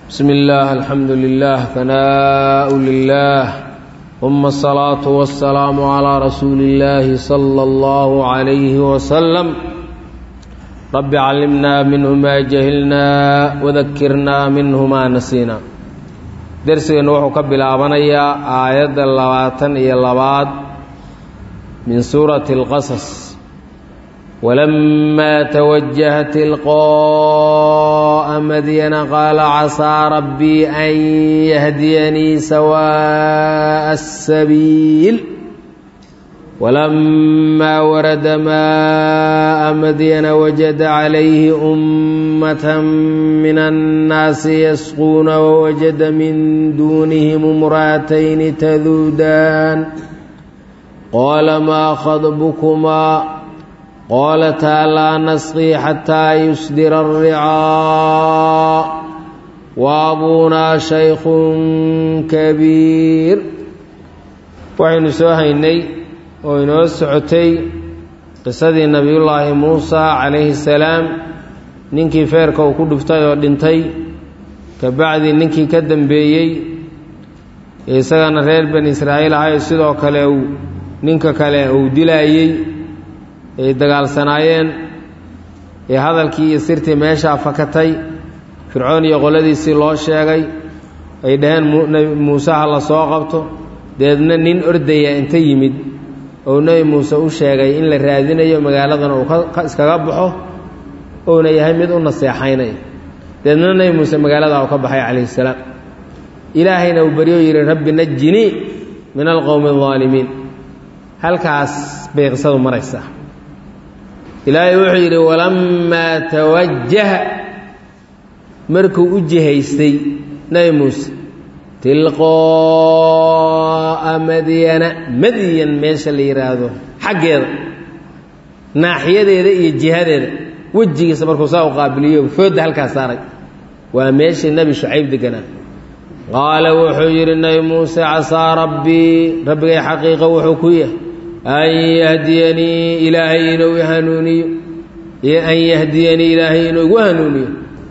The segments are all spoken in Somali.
بسم الله الحمد لله ثناء لله ثم الصلاة والسلام على رسول الله صلى الله عليه وسلم رب علمنا منه ما جهلنا وذكرنا منه ما نسينا درسنا وحو كبلابنيا آيات 22 من سورة القصص ولما توجه تلقاء مدين قال عسى ربي أن يهديني سواء السبيل ولما ورد ماء مدين وجد عليه أمة من الناس يسقون ووجد من دونهم امرأتين تذودان قال ما خطبكما قالتا لا نسقي حتى يصدر الرعاء وابونا شيخ كبير وحين سوهيني وينو سعتي قصدي نبي الله موسى عليه السلام نينكي فيركا وكو دفتay oo dhintay ka bacdi ninkii ka dambeeyay isagana reer bani Israa'iil ahay sidoo kale ninka kale uu dilayay ay dagaalsanaayeen ee hadalkii iyo sirtii meesha fakatay fircoon iyo qoladiisii loo sheegay ay dhaheen Muuse la soo qabto deedna nin ordaya inta yimid oo Nabi Muuse u sheegay in la raadinayo magaaladan uu iskaga baxo oo yahay mid u naseexaynay deedna Nabi Muuse magaalada uu ka baxay calayhi salaam ilaahayna uu bariyo yiri rabbi najini min alqawmi adh-dhalimin halkaas bay qisadu maraysaa إلهي وحيري ولما توجه مركو أجهيستي نبي موسى تلقاء مدين ماشا اللي يرادو حق هذا ناحية هذا الجهاد هذا وجهي سمركو ساو قابليه وفود هالكاساري وماشي النبي شعيب دقنا قال وحيري نبي موسى عسى ربي حقيقة وحكوية أن يهديني إلهي ويهنوني أن يهديني إلهي ويهنوني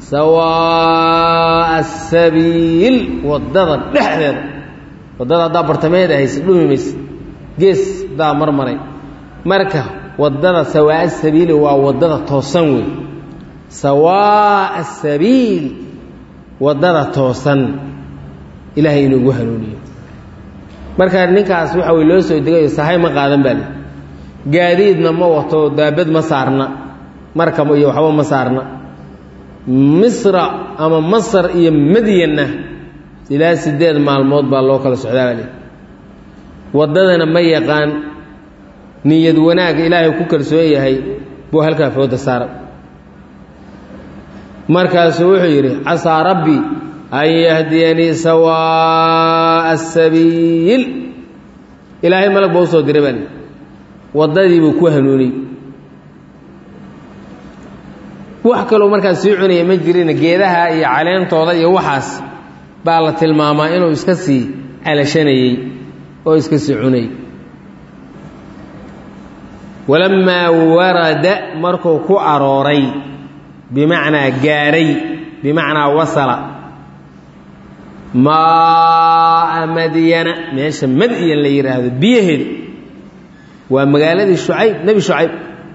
سواء السبيل والضغط لحظة والضغط دا برتميد هيس لوميس جيس دا مرمري مركه والضغط سواء السبيل والضغط توسنوي سواء السبيل والضغط توسن إلهي ويهنوني marka ninkaas waxa uu loo soo digay sahay ma qaadan bal gaadiidna ma wato daabad ma saarna marka iyo waxba ma saarna misra ama masar iyo madiyana ilaa 8 maalmood baa loo kala socdaa wali wadadana ma yaqaan niyad wanaag ilaahay ku kalsoon yahay buu halka fooda saar markaas wuxuu yiri asa rabbi أن يهديني سواء السبيل إلهي ملك بوصو دربان وضدي بكو هنوني وحكلو مركز سيعوني مجرين جيدها يا علين توضا يا وحاس بالة الماما إنه يسكسي على شني أو يسكسي عوني ولما ورد مركو كو أروري بمعنى جاري بمعنى وصل ماء مدينة ماشي مدين اللي يراهد بيهد ومقالة شعيب نبي شعيب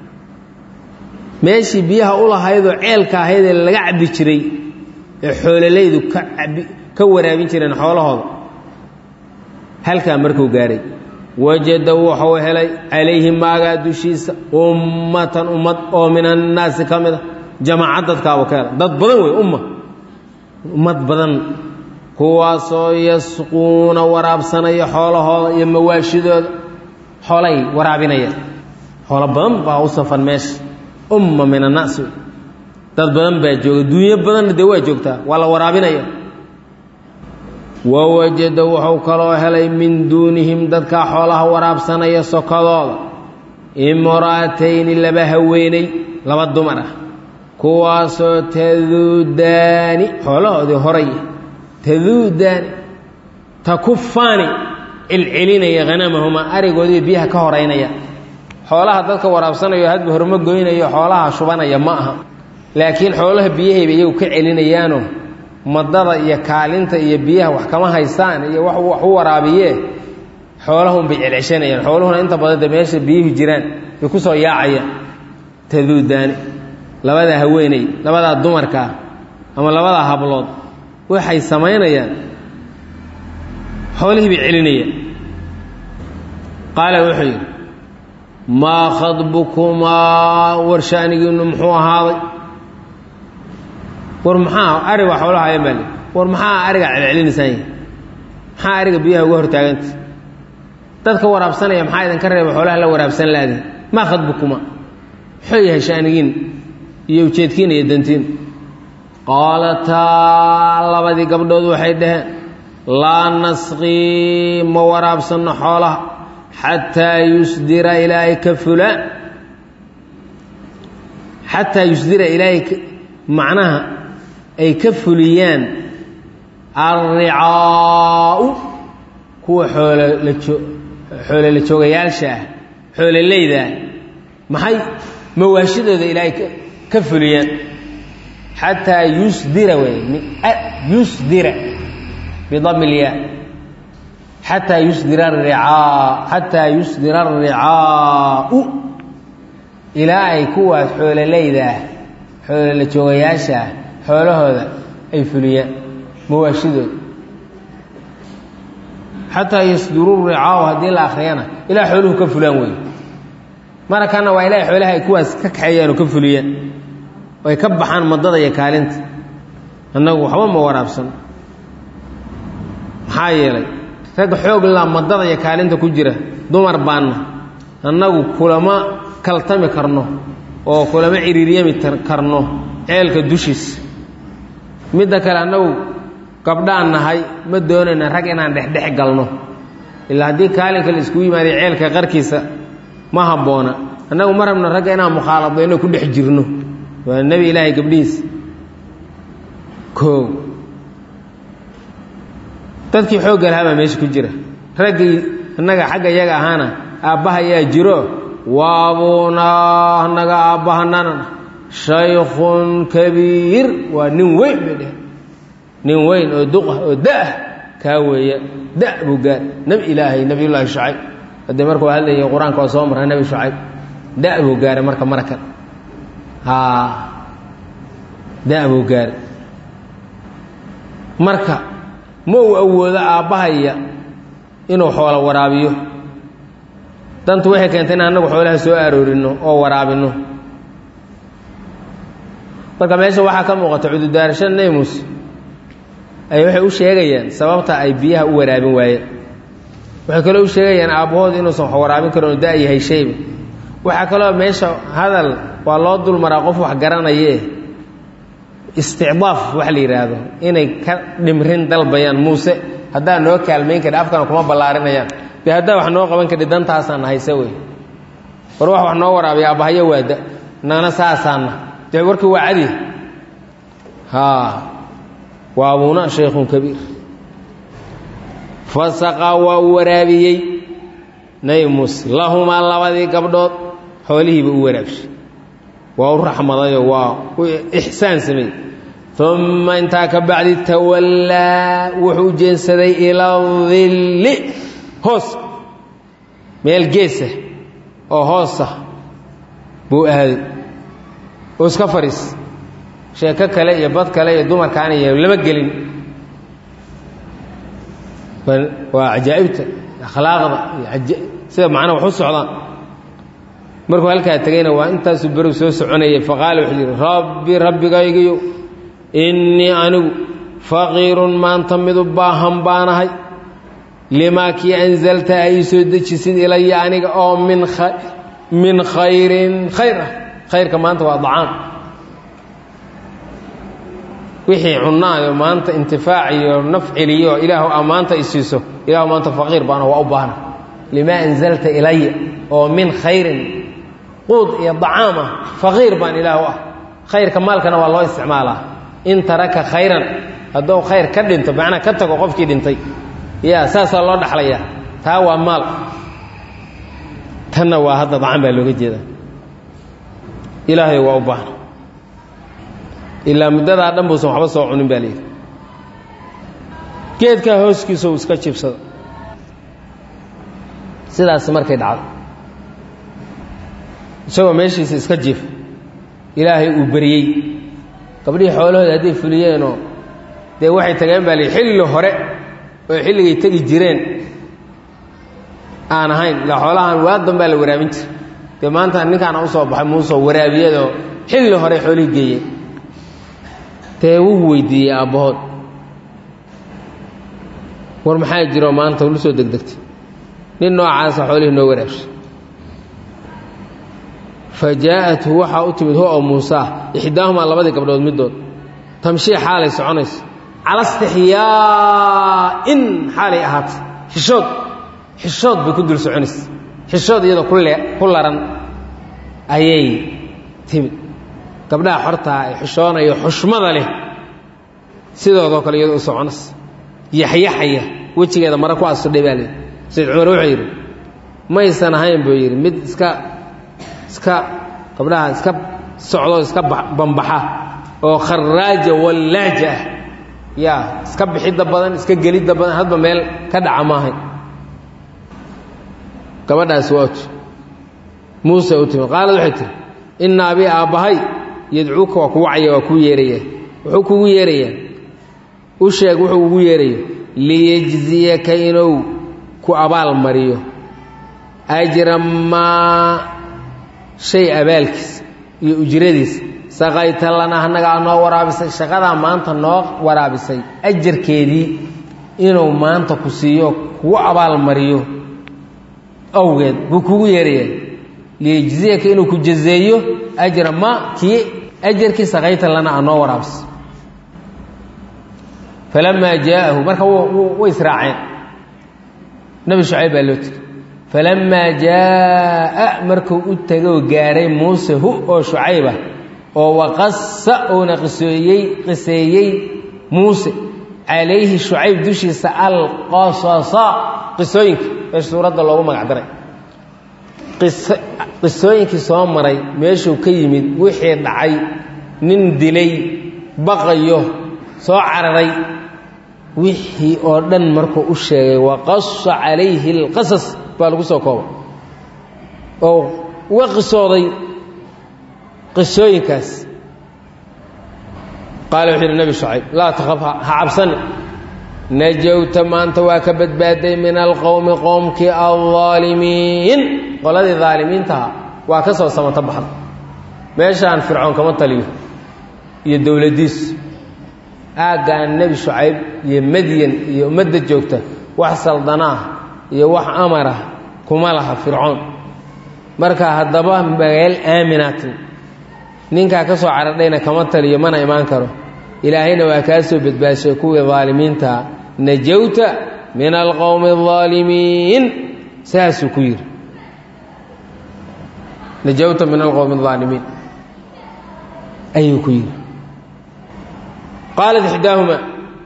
ماشي بيها أولا هيدو عيلكا هيدا اللي قاعد بيشري حول ليدو كورابين شرين حول هذا هل كان مركو قاري وجدوا حوهلي عليهم ما قادوا شيس أمة ومن الناس كاملة جماعة ضدك وكالة ضد بدن أمة بدن kuwaasoo yasquuna waraabsanaya xoolahooda iyo mawaashidooda xoolay waraabinaya xoolo badan baa u safan meesha umma min annaas dad badan baa jooga duunyo badanna dee waa joogtaa waa la waraabinaya wawajada wuxuu kaloo helay min duunihim dadka xoolaha waraabsanaya sokadooda imraatayni laba haweenay laba dumar ah kuwaasoo taduudaani xoolahoodii horay تذودان تكفاني العلينيا غنمهما أريقودي بيها كهرينيا حولها ذلك ورابسانيا هاد بهرما قوينيا حولها شبانيا ماها laakiin xoolaha biyahay bay ku celinayaan madada iyo kaalinta iyo biyaha wax kama haystaan iyo wax u waraabiye xoolahum bay celceshanayaan xooluhuna inta badan meesha biyuhu jiraan ay ku soo yaacayaan taduudaani labada haweeney labada dumarka ama labada hablood waxay sameynayaan xoolihii bay celinayaan qaala wuxuu yidhi maa khadbukumaa warshaanigiinu muxuu ahaaday war maxaa ariga xoolaha ayaan baa war maxaa ariga celcelinaysaan maxaa ariga biyaha uga hortaaganta dadka waraabsanaya maxaa idinka reeba xoolaha la waraabsan laadin maa khadbukumaa muxuu yahay shaanigiin iyo ujeedkiina iyo dantiin qaalataa labadii gabdhood waxay dhaheen laa nasqii ma waraabsanno xoolaha xataa yusdira ilaahay ka fulaan xataa yusdira ilaahay macnaha ay ka fuliyaan alricaau kuwa xoolo la joogayaalsha ah xoololeyda maxay mawaashidooda ilaahay ka fuliyaan xataa yusdira wey yusdira bidam ilyaa xataa yusdira alricaau ilaa ay kuwaas xoololeyda ah xoolo la joogayaasha ah xoolahooda ay fuliyaan mawaashidooda xataa yasduru ricaau haddii la akhriyana ilaa xooluhu ka fulaan wey marakana waa ilaahay xoolaha ay kuwaas ka kaxeeyaan oo ka fuliyaan ay ka baxaan madada iyo kaalinta annagu waxba ma waraabsan maxaa yeelay rag xoog la madada iyo kaalinta ku jira dumar baanna annagu kulama kaltami karno oo kulama ciriiriyami karno ceelka dushiisa midda kale annagu gabdhaan nahay ma doonayna rag inaan dhexdhex galno ilaa haddii kaalinka la iskugu yimaadiy ceelka qarkiisa ma habboona annagu ma rabno ragga inaan mukhaaladayno ku dhex jirno waa nebi ilaahay gabdhihiisa koow dadkii xoogga lahaa baa meesha ku jira raggii annaga xagga iyaga ahaana aabbaha yaa jiro waabunaa annaga aabbahanana shaykhun kabiir waa nin weyn bay dheh nin weyn oo duq ah oo da-ah kaa weeya da buu gaar nebi ilaahay nebiyullaahi shucayb haddee markuu hadlayay qur-aanka oo soo marra nebi shucayb da buu gaaray marka marakan da buu gaaray marka ma uu awoodo aabbahaya inuu xoolo waraabiyo dantu waxay keentay in annagu xoolaha soo aroorinno oo waraabinno marka meesha waxaa ka muuqata cududaarashada nebi muuse ay waxay u sheegayaan sababta ay biyaha u waraabin waayeen waxay kaloo u sheegayaan aabbahood inuusan wax waraabin karin oo da' yahay shayba waxaa kaloo meesha hadal waa loo dulmaraa qof wax garanayee isticdaaf wax la yidhaahdo inay ka dhimrin dalbayaan muuse haddaa noo kaalmayn kadhi afkana kuma ballaarinayaan dee haddaa wax noo qaban kadhi dantaasaan hayse wey war wax noo waraabiya aabbahayo waada nana saasaanna dee warkii waa cadi waa abuuna shaykhun kabiir fasaqaa waa u waraabiyey nabi muuse lahumaa labadii gabdhood xoolihiiba u waraabshay waa u raxmadayoo waa u ixsaan sameeyey uma intaa ka bacdi tawallaa wuxuu jeensaday ilaa dilli hoos meel geesah oo hoosah buu aaday oo iska fadhiis sheeko kale iyo bad kale iyo dumarkaan iyo lama gelin waa cajaa'ibta akhlaaqda iyo sida macnaha wax u socdaan markuu halkaa tegayna waa intaasuu berow soo soconayay faqaala wuxuu yidhi rabbi rabbigaygiyo innii anigu faqiirun maanta midu baahan baanahay limaa kii anzalta ay soo dejisid ilaya aniga oo min khayrin khayr ah khayrka maanta waa dacaam wixii cunaayo maanta intifaac iyo nafciliyo ilaahu ammaanta i siiso ilaahu maanta faqiir baana waa u baahna limaa anzalta ilaya oo min khayrin quud iyo dacaam ah faqiir baan ilaahu ah khayrka maalkana waa loo isticmaalaa in taraka khayran hadduu khayr ka dhinto macnaa ka tago qofkii dhintay yaa saasaa loo dhaxlayaa taa waa maal tanna waa hadda dacan baa looga jeedaa ilaahay waa u baahna ilaa muddadaa dhan buusan waxba soo cunin baa layidhi geedkaa hooskiisa uu iska jibsado sidaas markay dhacdo isagoo meeshiisa iska jiif ilaahay uu beriyey gabdhihii xoolahooda hadday fuliyeenoo dee waxay tageen baa lii xilli hore oo xilligay tegi jireen aan ahayn ilaa xoolahan waadan baa la waraabin jira dee maanta ninkaana u soo baxay muusoo waraabiyadoo xilli hore xoolihii geeyeen dee wuu weydiiyey aabbahood war maxaa jiroo maanta ulu soo degdegtay nin noocaasa xoolihii noo waraabshay fa jaa'athu waxaa u timid huwa oo muusaa ixdaahumaa labadii gabdhood middood tamshii xaalay soconayso cala istixyaa'in xaalay ahaatay xishood bay ku dul soconaysa xishood iyadoo ku laran ayay timid gabdhaha xortaa ay xishoonayo xushmada leh sidoodoo kale iyadoo u soconaysa yaxyaxaya wejigeeda mara ku asudhay baa leey sayd cumar wuxuu yidhi maysan ahayn buu yidhi mid iska gabdhaha iska socdoo iska bambaxa oo kharaaja wallaaja ah yaa iska bixidda badan iska gelidda badan hadba meel ka dhaca maahayn gabadhaas waa uti muuse u timid qaalad waxay tihi inna abii aabbahay yadcuuka waa ku wacaya waa kuu yeerayaa wuxuu kugu yeerayaa u sheeg wuxuu ugu yeerayo liyejziyaka inuu ku abaal mariyo ajra maa shay abaalkiisa iyo ujradiisa saqayta lana annagaa noo waraabisay shaqadaa maanta noo waraabisay ajarkeedii inuu maanta ku siiyo kugu abaal mariyo awgeed buu kugu yeerayaa liyejziyaka inuu ku jazeeyo ajra ma kii ajarkii saqayta lana aa noo waraabisay falamaa jaa'ahu marka way israaceen nebi shucayb baa loo tegey falamaa jaa'a markuu u tegoo gaaray muuse hu oo shucayba oo waqasa uuna qiseeyey muuse calayhi shucayb dushiisa alqasasa qisooyinka ee suuradda loogu magac daray qisooyinkii soo maray meeshuu ka yimid wixii dhacay nin dilay baqayo soo cararay wixii oo dhan markuu u sheegay waqasa calayhi alqasas baa lagu soo kooba oo uga qisooday qisooyinkaas qaala wuxuu yidhi nebi shucayb laa takhaf ha cabsani najowta maanta waa ka badbaaday min alqowmi qoomkii aldaalimiin qoladii daalimiintaha waa ka soo samata baxda meeshaan fircoon kama taliyo iyo dowladdiisu aaggaan nebi shucayb iyo madyan iyo ummadda joogta wax saldanaah iyo wax amarah kuma laha fircoon marka haddaba magaal aaminaatin ninkaa ka soo caradhayna kama taliyo mana imaan karo ilaahayna waa kaa soo badbaashay kuwii daalimiintaa najowta min alqowmi aldaalimiin saasuu ku yidhi najowta min alqowmi aldaalimiin ayuu ku yidhi qaalat ixdaahumaa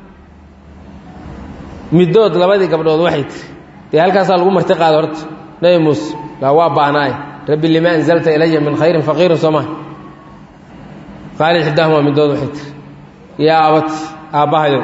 middood labadii gabdhood waxay tiri dee halkaasaa lagu marti qaada horta nebi muuse laa waa baanaaye rabbi lima anzalta ilaya min khayrin faqiirin soo maha qaalat ixdaahumaa middood waxay tiri yaa abati aabbahayow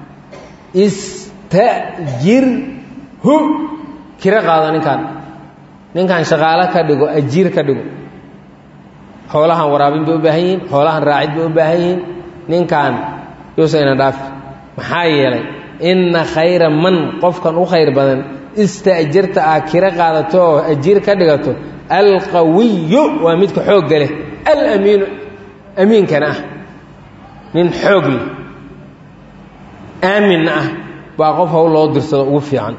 istajirhu kira qaado ninkaan shaqaalo ka dhigo ajiir ka dhigo xoolahan waraabin bay u baahan yihiin xoolahan raacid bay u baahan yihiin ninkaan yuusa ina dhaafi maxaa yeelay inna khayra man qofkan u khayr badan ista'jarta aa kira qaadato oo ajiir ka dhigato alqawiyu waa midka xoogga leh alamiinu amiinkana ah nin xoog leh aaminna ah baa qof hawl loo dirsado ugu fiican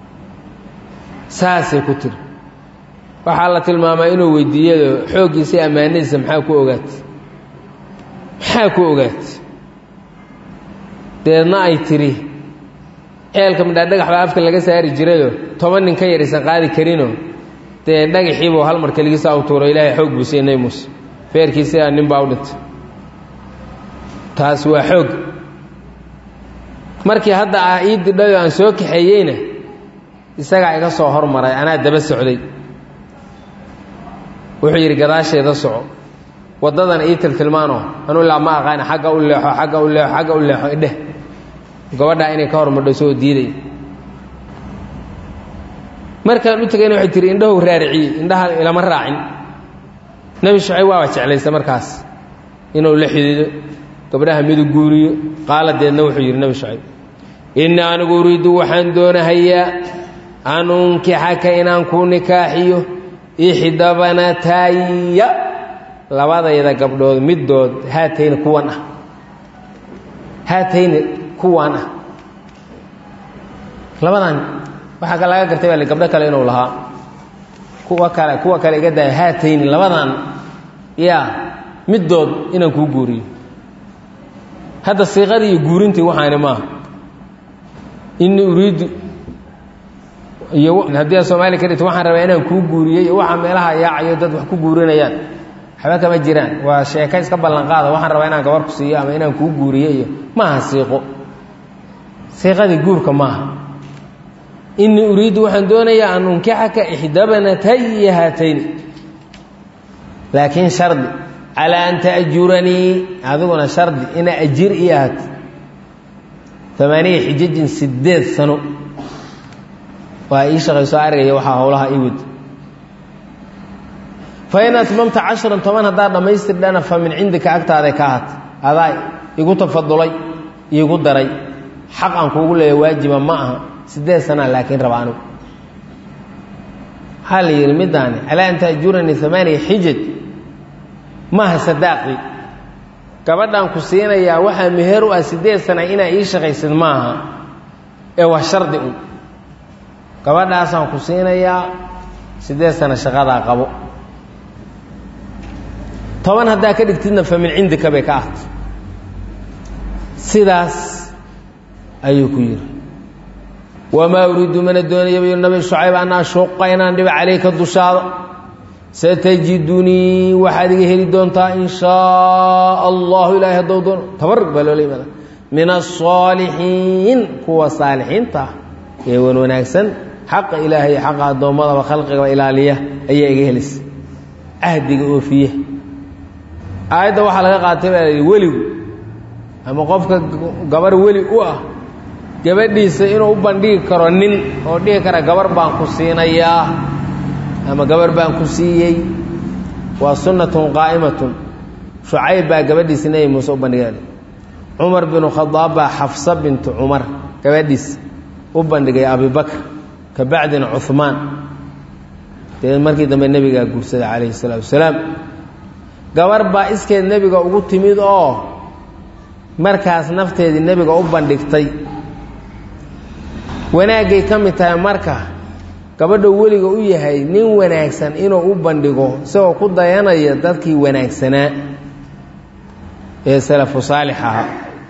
saasay ku tiri waxaa la tilmaamaa inuu weydiiyado xooggiisa iyo ammaanadiisa maxaa ku ogaatay deedna ay tidhi ceelka midhaa dhagax baa afka laga saari jirayoo 10 nin ka yar aysan qaadi karinoo dee dhagaxiibuu hal mar keligiisa u tuuro ilaahay xoog buu siiyey nebi muuse feerkiisa nin baa u dhintay taas waa xoog markii hadda ii didhayo aan soo kaxeeyeyna isagaa iga soo hormaray anaa daba socday wuxuu yidhi gadaasheeda soco waddadan ii tiltilmaanoo anuu laa ma aqaana xagga u leexo idheh gabadha inay ka hormadho soo diiday markaan u tagayna waxay tiri indhahu raariciyey indhaha ilama raacin nabi shucayb waa jeclaysta markaas inuu la xidido gabdhaha midug guuriyo qaaladeedna wuxuu yidhi nabi shucayb inna anigu uriidu waxaan doonahayaa an unkixaka inaan kuu nikaaxiyo ixda banataya labadayda gabdhood middood haatayni kuwan ah haatayni kuwaan ah labadan waxaa laga gartay baa gabdho kale inuu lahaa kuwa kale iga daaya haatayni labadan yaa middood inaan kuu guuriyo hadda siiqadii iyo guurintii waxaani maaha inni uriidu iyo haddii aan soomaali ka dhigto waxaan rabaa inaan kuu guuriyey waxa meelaha yaacayo dad wax ku guurinayaan waxba kama jiraan waa sheeka iska ballanqaada waxaan rabaa inaan gabar ku siiyo ama inaan kuu guuriyo iyo maaha siiqadii guurka maaha innii uriidu waxaan doonayaa an unkixaka ixda banataya haatayni laakiin shardi calaa an ta'juranii adiguna shardi inaa ajir ii ahaato 8 xijajin 8 sano waa ii shaqayso argaya waxaa howlaha ii wad fain atmamta 10 toban haddaad dhammaystirdhana fa min cindika agtaaday ka ahaata adaa igu tafadulay iigu daray xaq aan kuugu leeya waajiba ma aha 8 sanaa laakiin raba anigu waxaa la yidhi midaani calaa an ta'juranii 8 xijaj maaha sadaaqi gabadhaan ku siinayaa waxaa meher u ah 8 sana inaa ii shaqaysid maaha ee waa shardi un gabadhaasaan ku siinayaa 8 sana shaqadaa qabo 10 haddaa ka dhigtidna fa min cindika bay ka ahto sidaas ayuu ku yidhi wamaa uriidu mana doonaya buu nabi shucayb an ashuqa inaan dhiba calayka dushaada satajidunii waxaad iga heli doontaa in shaa allahu ilaahay haddou doono tabarug baa loola yimaada min aلصaalixiin kuwa saalixiinta ee wan wanaagsan xaqa ilaahay xaqa addoommadaba khalqigaba ilaaliya ayaa iga helisa cahdiga oofiye aayadda waxaa laga qaatay baa la yidhi weligu ama qofka gabar weli u ah gabadhiisa inuu u bandhigi karo nin oo dhihi kara gabar baan ku siinayaa ama gabar baan ku siiyey waa sunnatun qaa'imatun shucayb baa gabadhiisa nebi muuse u bandhigay cumar binu khadaab baa xafsa bintu cumar gabadhiisa u bandhigay abibakr ka bacdina cuhmaan dee markii dambe nebigaa guursaday calayhi salaatu wasalaam gabar baa iskeed nebiga ugu timid oo markaas nafteedii nebiga u bandhigtay wanaaggay ka mid tahay marka gabadha weliga u yahay nin wanaagsan inuu u bandhigo isagoo ku dayanaya dadkii wanaagsanaa ee salafu saalix ahaa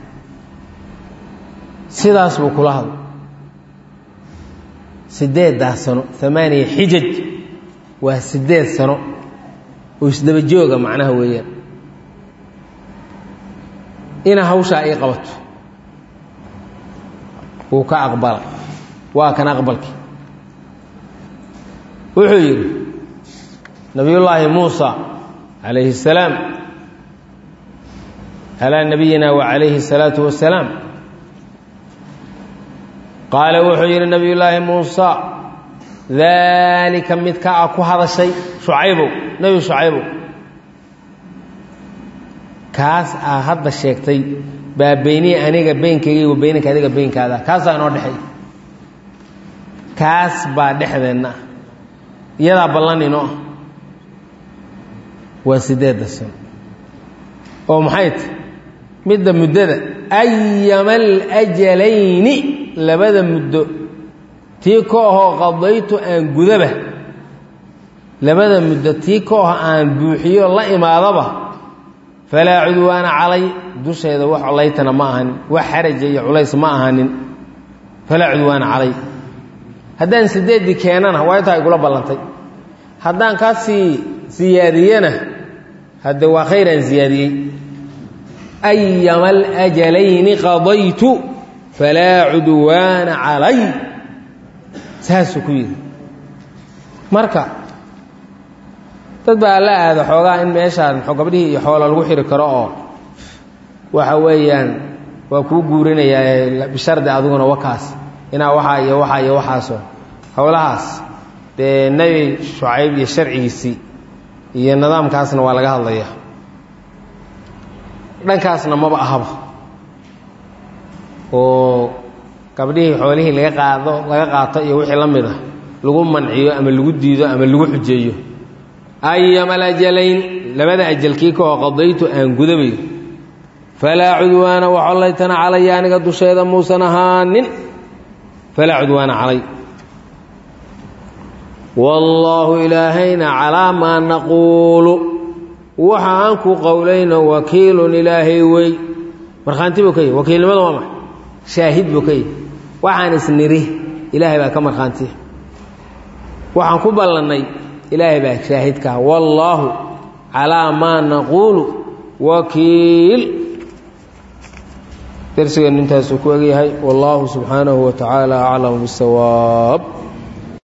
sidaas buu kula hadlay 8 sano 8 xijaj waa 8 sano oo isdaba jooga macnaha weeyaan ina hawshaa ay qabato wuu ka aqbala waa kan aqbalkii wuxuu yidhi nabiyullaahi muusa calayhi الsalaam calaa nabiyina wa calayhi الsalaatu wasalaam qaala wuxuu yidhi nabiyullaahi muusa daalika midka a ku hadashay shucaybow nebi shucaybow kaas aa hadda sheegtay baa beynii aniga beynkayga wa beynanka adiga beynkaada kaasaa inoo dhexay kaas baa dhexdeenna iyadaa ballan inoo ah waa 8 sano oo maxay tahy midda muddada ayama alajalayni labada muddo tii ka ahoo qadaytu aan gudaba labada muddo tii ka aho aan buuxiyo la imaadaba falaa cudwaana calay dusheeda wax colaytana ma ahanin wax xaraja iyo culays ma ahanin falaa cudwaana calay haddaan 8 keenana waa intaa igula ballantay haddaan kaa sii siyaadiyena hadde waa khayraan siyaadiyey ayama alajalayni qadaytu falaa cudwaana calay saasuu ku yidhi marka dad baa la aada xoogaa in meeshaan gabdhihii iyo xoola lagu xiri karo oo waxa weeyaan وكو قورنا يا بشرد أذونا وكاس إنا وحا وحاسو هولاهاس دي النبي شعيب يشرعي سي iyo nidaamkaasna waa laga hadlaya dhankaasna maba ahaba oo gabdhihii xoolihii laga qaato iyo wixii la mid ah lagu manciyo ama lagu diido ama lagu xujeeyo ayyamal ajalayn labada ajalkii ka qadaytu aan gudabay falaa cudwaana wa allaytana calaya aniga dusheeda muusan ahaanin falaa cudwaana calay والله إلهينا على ما نقول وحانك قولين وكيل إلهي وي مرخانتي بكي وكيل ماذا وما شاهد بكي وحان سنريه إلهي باك مرخانتي وحانك بلني إلهي باك شاهدك والله على ما نقول وكيل ترسل أن انتهى سكوغي هاي والله سبحانه وتعالى أعلم بالصواب